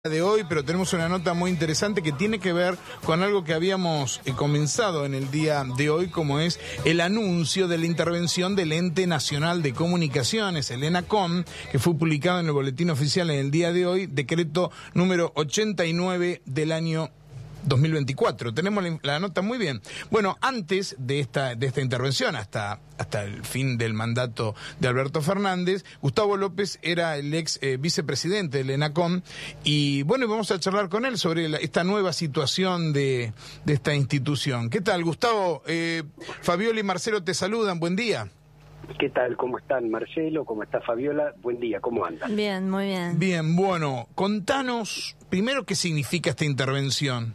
De hoy, pero tenemos una nota muy interesante que tiene que ver con algo que habíamos comenzado en el día de hoy, como es el anuncio de la intervención del Ente Nacional de Comunicaciones, el ENACOM, que fue publicado en el Boletín Oficial en el día de hoy, decreto número 89 del año 2024. Tenemos la nota muy bien. Bueno, antes de esta intervención, hasta el fin del mandato de Alberto Fernández, Gustavo López era el ex vicepresidente del ENACOM, y bueno, vamos a charlar con él sobre esta nueva situación de esta institución. ¿Qué tal, Gustavo? Fabiola y Marcelo te saludan, buen día. ¿Qué tal? ¿Cómo están, Marcelo? ¿Cómo está Fabiola? Buen día, ¿cómo andan? Bien, muy bien. Bien, bueno, contanos primero qué significa esta intervención.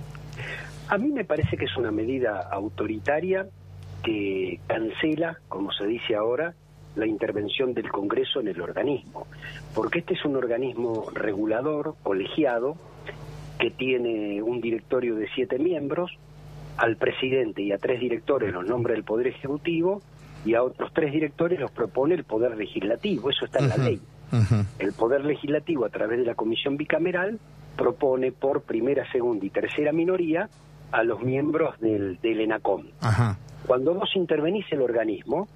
A mí me parece que es una medida autoritaria que cancela, como se dice ahora, la intervención del Congreso en el organismo, porque este es un organismo regulador, colegiado, que tiene un directorio de 7 miembros, al presidente y a 3 directores los nombra el Poder Ejecutivo y a otros 3 directores los propone el Poder Legislativo, eso está en la ley. El Poder Legislativo, a través de la Comisión Bicameral, propone por primera, segunda y tercera minoría a los miembros del ENACOM. Ajá. Cuando vos intervenís el organismo,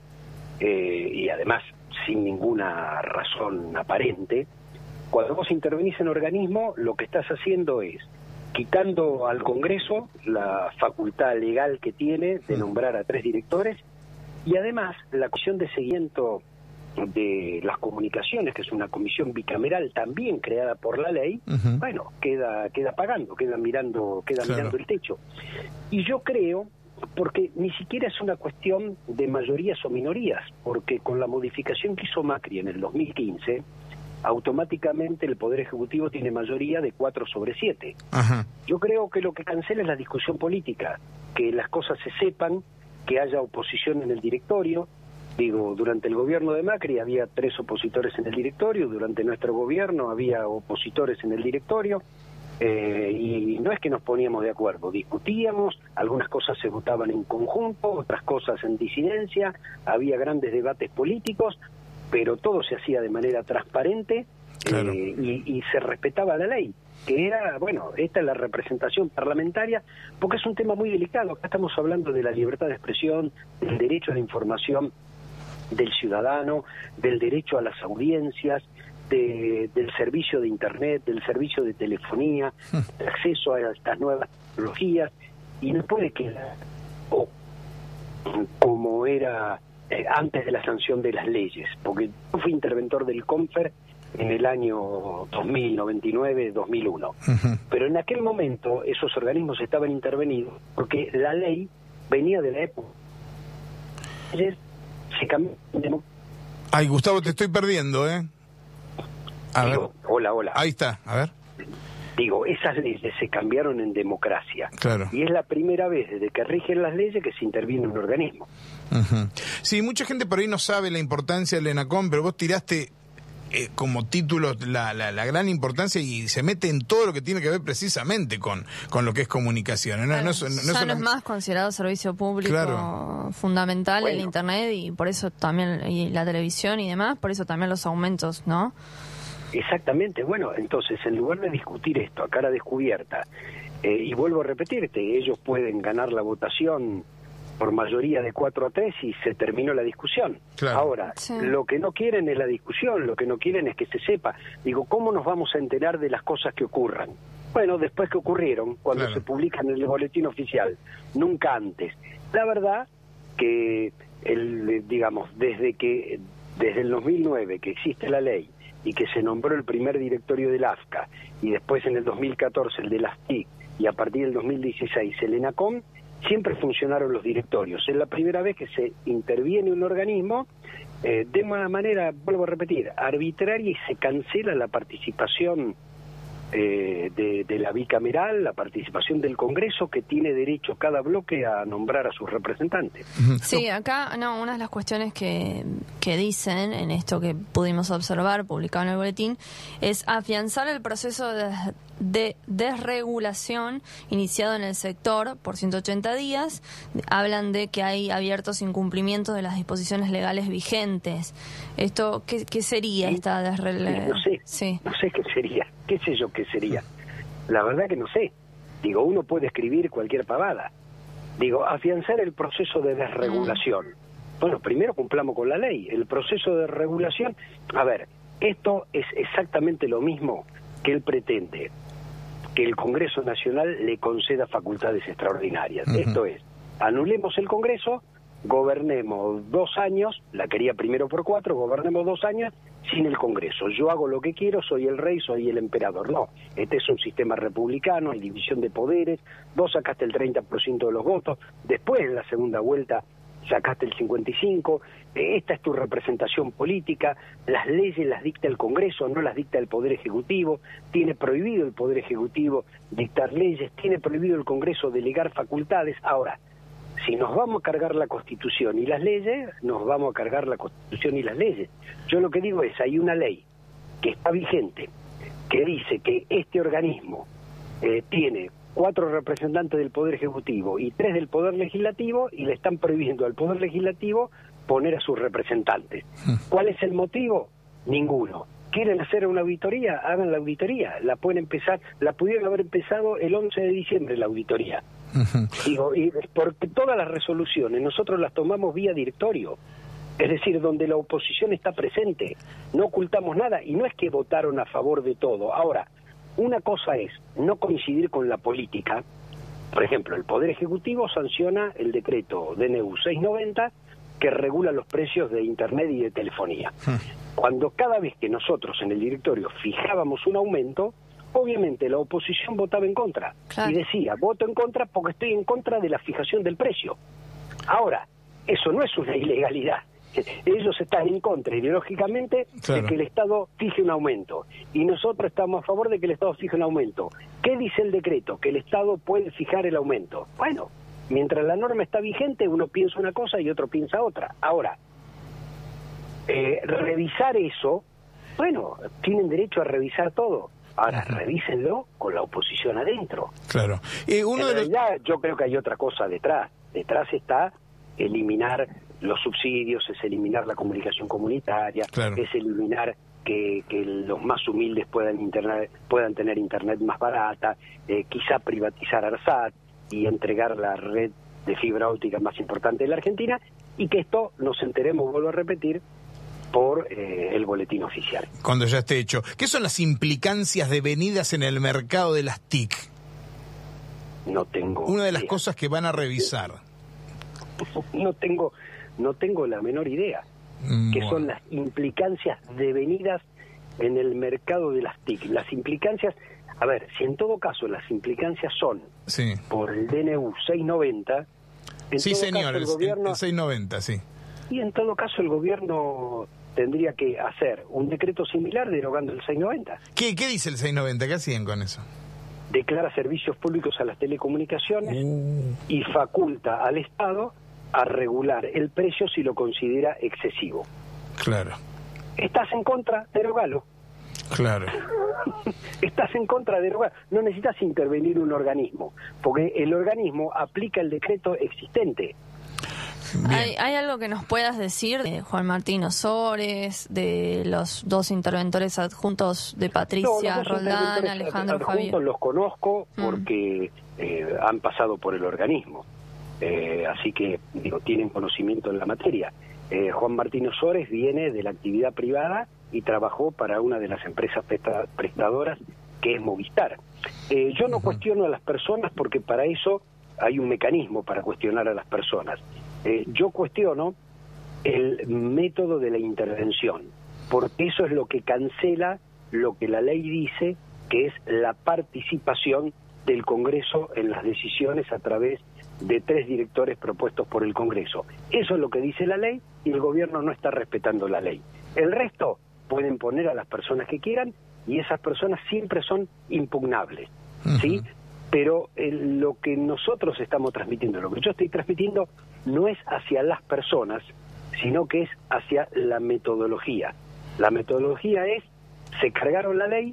y además sin ninguna razón aparente, cuando vos intervenís en el organismo, lo que estás haciendo es quitando al Congreso la facultad legal que tiene de nombrar a 3 directores, y además la comisión de seguimiento de las comunicaciones, que es una comisión bicameral también creada por la ley, bueno, queda pagando, queda mirando el techo. Y yo creo, porque ni siquiera es una cuestión de mayorías o minorías, porque con la modificación que hizo Macri en el 2015, automáticamente el Poder Ejecutivo tiene mayoría de 4/7. Ajá. Yo creo que lo que cancela es la discusión política, que las cosas se sepan, que haya oposición en el directorio. Digo, durante el gobierno de Macri había 3 opositores en el directorio, durante nuestro gobierno había opositores en el directorio, y no es que nos poníamos de acuerdo, discutíamos, algunas cosas se votaban en conjunto, otras cosas en disidencia, había grandes debates políticos, pero todo se hacía de manera transparente. Claro. Y se respetaba la ley, que era, bueno, esta es la representación parlamentaria, porque es un tema muy delicado. Acá estamos hablando de la libertad de expresión, del derecho a la información del ciudadano, del derecho a las audiencias, del servicio de Internet, del servicio de telefonía, de acceso a estas nuevas tecnologías, y no puede quedar como era antes de la sanción de las leyes, porque yo fui interventor del CONFER en el año 2099, 2001. Pero en aquel momento esos organismos estaban intervenidos porque la ley venía de la época. Se cambió. Ay, Gustavo, te estoy perdiendo, A ver. Hola. Ahí está, a ver. Digo, esas leyes se cambiaron en democracia. Claro. Y es la primera vez desde que rigen las leyes que se interviene en un organismo. Sí, mucha gente por ahí no sabe la importancia del ENACOM, pero vos tiraste como título la gran importancia, y se mete en todo lo que tiene que ver precisamente con lo que es comunicación. No es más considerado servicio público, claro, fundamental, el Internet, y por eso también, y la televisión y demás, por eso también los aumentos, ¿no? Exactamente. Bueno, entonces, en lugar de discutir esto a cara descubierta, y vuelvo a repetirte, ellos pueden ganar la votación por mayoría de 4-3 y se terminó la discusión. Claro. Ahora, sí, lo que no quieren es la discusión, lo que no quieren es que se sepa. Digo, ¿cómo nos vamos a enterar de las cosas que ocurran? Bueno, después que ocurrieron, cuando claro, se publican en el boletín oficial, nunca antes. La verdad que, desde el 2009 que existe la ley y que se nombró el primer directorio del AFCA, y después en el 2014 el de las TIC, y a partir del 2016 el ENACOM, siempre funcionaron los directorios. Es la primera vez que se interviene un organismo de una manera, vuelvo a repetir, arbitraria, y se cancela la participación de la bicameral, la participación del Congreso, que tiene derecho cada bloque a nombrar a sus representantes. Sí, acá una de las cuestiones que dicen en esto que pudimos observar publicado en el boletín es afianzar el proceso de desregulación iniciado en el sector por 180 días. Hablan de que hay abiertos incumplimientos de las disposiciones legales vigentes. ¿Esto qué sería esta desregulación? No sé qué sería. qué sé yo qué sería. La verdad que no sé. Digo, uno puede escribir cualquier pavada. Digo, afianzar el proceso de desregulación. Bueno, primero cumplamos con la ley. El proceso de regulación, a ver, esto es exactamente lo mismo que él pretende, que el Congreso Nacional le conceda facultades extraordinarias. Esto es, anulemos el Congreso, gobernemos 2 años, la quería primero por 4, gobernemos 2 años sin el Congreso. Yo hago lo que quiero, soy el rey, soy el emperador. No, este es un sistema republicano, hay división de poderes, vos sacaste el 30% de los votos, después en la segunda vuelta sacaste el 55%, esta es tu representación política, las leyes las dicta el Congreso, no las dicta el Poder Ejecutivo, tiene prohibido el Poder Ejecutivo dictar leyes, tiene prohibido el Congreso delegar facultades. Ahora, si nos vamos a cargar la Constitución y las leyes, nos vamos a cargar la Constitución y las leyes. Yo lo que digo es, hay una ley que está vigente, que dice que este organismo tiene 4 representantes del Poder Ejecutivo y 3 del Poder Legislativo, y le están prohibiendo al Poder Legislativo poner a sus representantes. ¿Cuál es el motivo? Ninguno. ¿Quieren hacer una auditoría? Hagan la auditoría. La pudieron haber empezado el 11 de diciembre la auditoría. Digo, y porque todas las resoluciones nosotros las tomamos vía directorio, es decir, donde la oposición está presente, no ocultamos nada, y no es que votaron a favor de todo. Ahora, una cosa es no coincidir con la política. Por ejemplo, el Poder Ejecutivo sanciona el decreto DNU 690 que regula los precios de Internet y de telefonía. Cuando cada vez que nosotros en el directorio fijábamos un aumento, obviamente la oposición votaba en contra. Claro. Y decía, voto en contra porque estoy en contra de la fijación del precio. Ahora, eso no es una ilegalidad. Ellos están en contra ideológicamente de que el Estado fije un aumento, y nosotros estamos a favor de que el Estado fije un aumento. ¿Qué dice el decreto? Que el Estado puede fijar el aumento. Bueno, mientras la norma está vigente, uno piensa una cosa y otro piensa otra. Ahora, revisar eso, bueno, tienen derecho a revisar todo. Ahora, revísenlo con la oposición adentro. Claro. En realidad, yo creo que hay otra cosa detrás. Detrás está eliminar los subsidios, es eliminar la comunicación comunitaria, es eliminar que los más humildes puedan tener internet más barata, quizá privatizar ARSAT y entregar la red de fibra óptica más importante de la Argentina, y que esto nos enteremos, vuelvo a repetir, por el boletín oficial. Cuando ya esté hecho. ¿Qué son las implicancias devenidas en el mercado de las TIC? No tengo Una de las cosas que van a revisar. No tengo la menor idea. ¿Qué son las implicancias devenidas en el mercado de las TIC? Las implicancias, a ver, si en todo caso las implicancias son por el DNU 690, sí, señor, el 690, sí. Y en todo caso el gobierno tendría que hacer un decreto similar derogando el 690. ¿Qué dice el 690? ¿Qué hacían con eso? Declara servicios públicos a las telecomunicaciones y faculta al Estado a regular el precio si lo considera excesivo. Claro. ¿Estás en contra? Derogalo. Claro. Estás en contra, derogalo. No necesitas intervenir un organismo, porque el organismo aplica el decreto existente. ¿Hay algo que nos puedas decir de Juan Martín Ozores, de los 2 interventores adjuntos de Patricia Roldán, Alejandro Javier? Los conozco porque han pasado por el organismo, así que tienen conocimiento en la materia. Juan Martín Ozores viene de la actividad privada y trabajó para una de las empresas prestadoras, que es Movistar. Yo no cuestiono a las personas, porque para eso hay un mecanismo para cuestionar a las personas. Yo cuestiono el método de la intervención, porque eso es lo que cancela lo que la ley dice, que es la participación del Congreso en las decisiones a través de 3 directores propuestos por el Congreso. Eso es lo que dice la ley, y el gobierno no está respetando la ley. El resto pueden poner a las personas que quieran, y esas personas siempre son impugnables, ¿sí? Pero lo que nosotros estamos transmitiendo, lo que yo estoy transmitiendo, no es hacia las personas, sino que es hacia la metodología. La metodología es, se cargaron la ley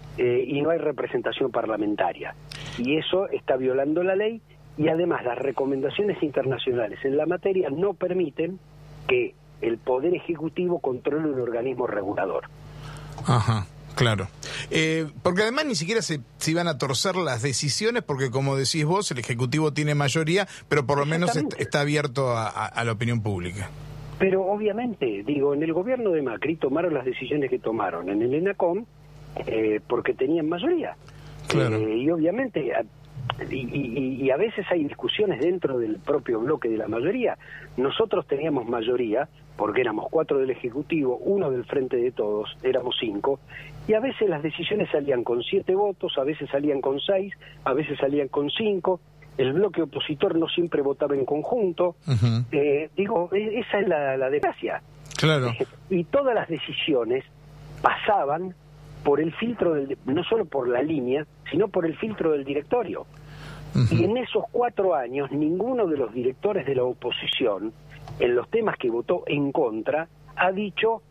y no hay representación parlamentaria. Y eso está violando la ley, y además las recomendaciones internacionales en la materia no permiten que el Poder Ejecutivo controle un organismo regulador. Ajá. Claro. Porque además ni siquiera se iban a torcer las decisiones, porque como decís vos, el Ejecutivo tiene mayoría, pero por lo menos está abierto a la opinión pública. Pero obviamente, digo, en el gobierno de Macri tomaron las decisiones que tomaron en el ENACOM porque tenían mayoría. Claro. Y obviamente, y a veces hay discusiones dentro del propio bloque de la mayoría. Nosotros teníamos mayoría porque éramos 4 del Ejecutivo, 1 del Frente de Todos, éramos 5, y a veces las decisiones salían con 7 votos, a veces salían con 6, a veces salían con 5. El bloque opositor no siempre votaba en conjunto. Uh-huh. Digo, esa es la desgracia. Claro. Y todas las decisiones pasaban por el filtro, no solo por la línea, sino por el filtro del directorio. Uh-huh. Y en esos 4 años, ninguno de los directores de la oposición, en los temas que votó en contra, ha dicho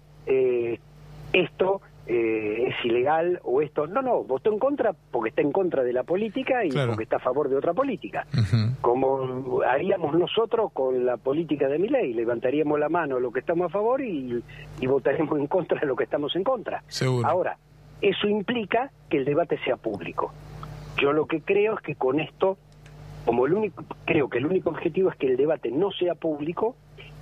esto es ilegal o esto. No, votó en contra porque está en contra de la política y porque está a favor de otra política. Uh-huh. Como haríamos nosotros con la política de Milei, levantaríamos la mano a lo que estamos a favor y votaremos en contra de lo que estamos en contra. Seguro. Ahora, eso implica que el debate sea público. Yo lo que creo es que con esto, creo que el único objetivo es que el debate no sea público,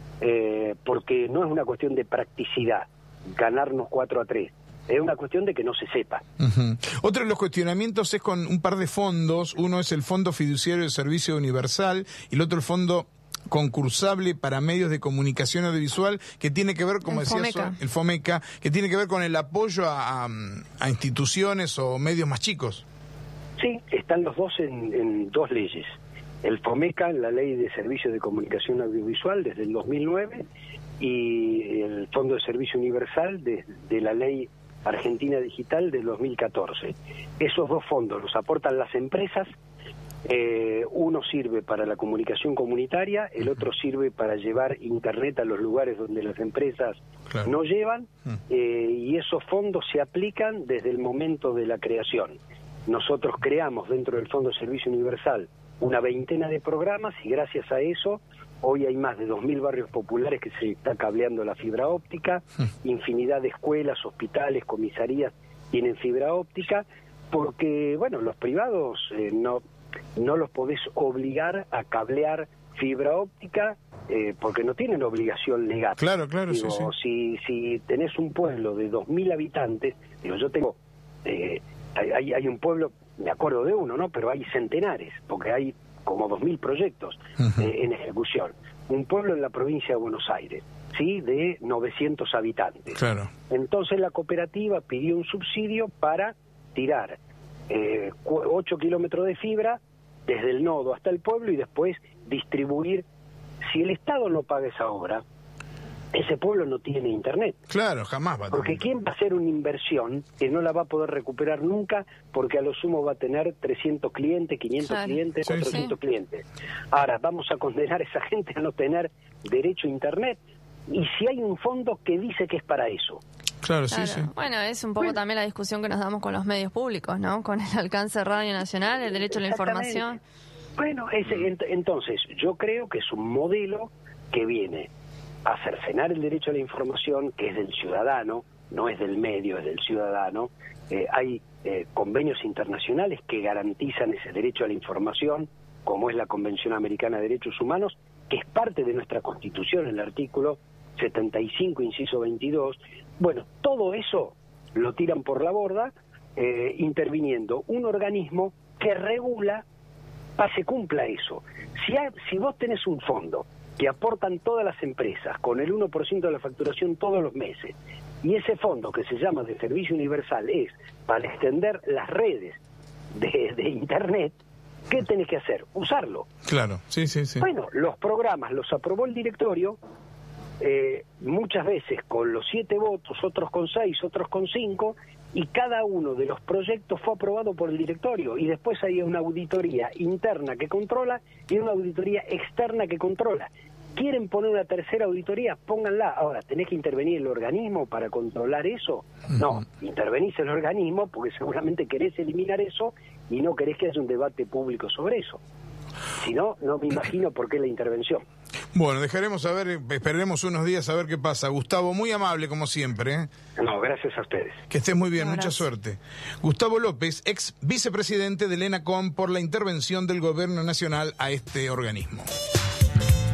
porque no es una cuestión de practicidad, ganarnos 4-3. Es una cuestión de que no se sepa. Uh-huh. Otro de los cuestionamientos es con un par de fondos. Uno es el Fondo Fiduciario de Servicio Universal y el otro el Fondo Concursable para Medios de Comunicación Audiovisual, que tiene que ver, como decías, el FOMECA, que tiene que ver con el apoyo a instituciones o medios más chicos. Sí, están los dos en 2 leyes. El FOMECA, en la Ley de Servicios de Comunicación Audiovisual desde el 2009, y el Fondo de Servicio Universal de la Ley Argentina Digital del 2014. Esos 2 fondos los aportan las empresas. Uno sirve para la comunicación comunitaria, el otro sirve para llevar internet a los lugares donde las empresas no llevan, y esos fondos se aplican desde el momento de la creación. Nosotros creamos dentro del Fondo de Servicio Universal una 20 de programas y gracias a eso hoy hay más de 2.000 barrios populares que se está cableando la fibra óptica, infinidad de escuelas, hospitales, comisarías tienen fibra óptica, porque, bueno, los privados no los podés obligar a cablear fibra óptica porque no tienen obligación legal. Claro, digo, sí. Si tenés un pueblo de 2.000 habitantes, yo tengo... hay un pueblo, me acuerdo de uno, ¿no? Pero hay centenares, porque hay como 2.000 proyectos en ejecución. Un pueblo en la provincia de Buenos Aires, ¿sí? De 900 habitantes. Claro. Entonces la cooperativa pidió un subsidio para tirar 8 kilómetros de fibra desde el nodo hasta el pueblo y después distribuir. Si el Estado no paga esa obra, ese pueblo no tiene internet. Claro, jamás va a tener. Porque ¿quién va a hacer una inversión que no la va a poder recuperar nunca? Porque a lo sumo va a tener 300 clientes, 500 clientes, 400 clientes. Ahora, vamos a condenar a esa gente a no tener derecho a internet. Y si hay un fondo que dice que es para eso. Claro, sí. Bueno, es un poco también la discusión que nos damos con los medios públicos, ¿no? Con el alcance de Radio Nacional, el derecho a la información. Bueno, entonces, yo creo que es un modelo que viene a cercenar el derecho a la información, que es del ciudadano, no es del medio, es del ciudadano. Hay convenios internacionales que garantizan ese derecho a la información, como es la Convención Americana de Derechos Humanos, que es parte de nuestra Constitución, el artículo 75, inciso 22. Bueno, todo eso lo tiran por la borda, interviniendo un organismo que regula para que se cumpla eso. Si vos tenés un fondo que aportan todas las empresas con el 1% de la facturación todos los meses, y ese fondo que se llama de Servicio Universal es para extender las redes de Internet, ¿qué tenés que hacer? Usarlo. Claro, sí. Bueno, los programas los aprobó el directorio, muchas veces con los 7 votos, otros con 6, otros con 5, y cada uno de los proyectos fue aprobado por el directorio, y después hay una auditoría interna que controla y una auditoría externa que controla. ¿Quieren poner una tercera auditoría? Pónganla. Ahora, ¿tenés que intervenir el organismo para controlar eso? No, intervenís el organismo porque seguramente querés eliminar eso y no querés que haya un debate público sobre eso. Si no, no me imagino por qué la intervención. Bueno, dejaremos a ver, esperaremos unos días a ver qué pasa. Gustavo, muy amable como siempre, ¿eh? No, gracias a ustedes. Que estés muy bien, Un mucha abrazo. suerte. Gustavo López, ex vicepresidente del ENACOM, por la intervención del Gobierno Nacional a este organismo.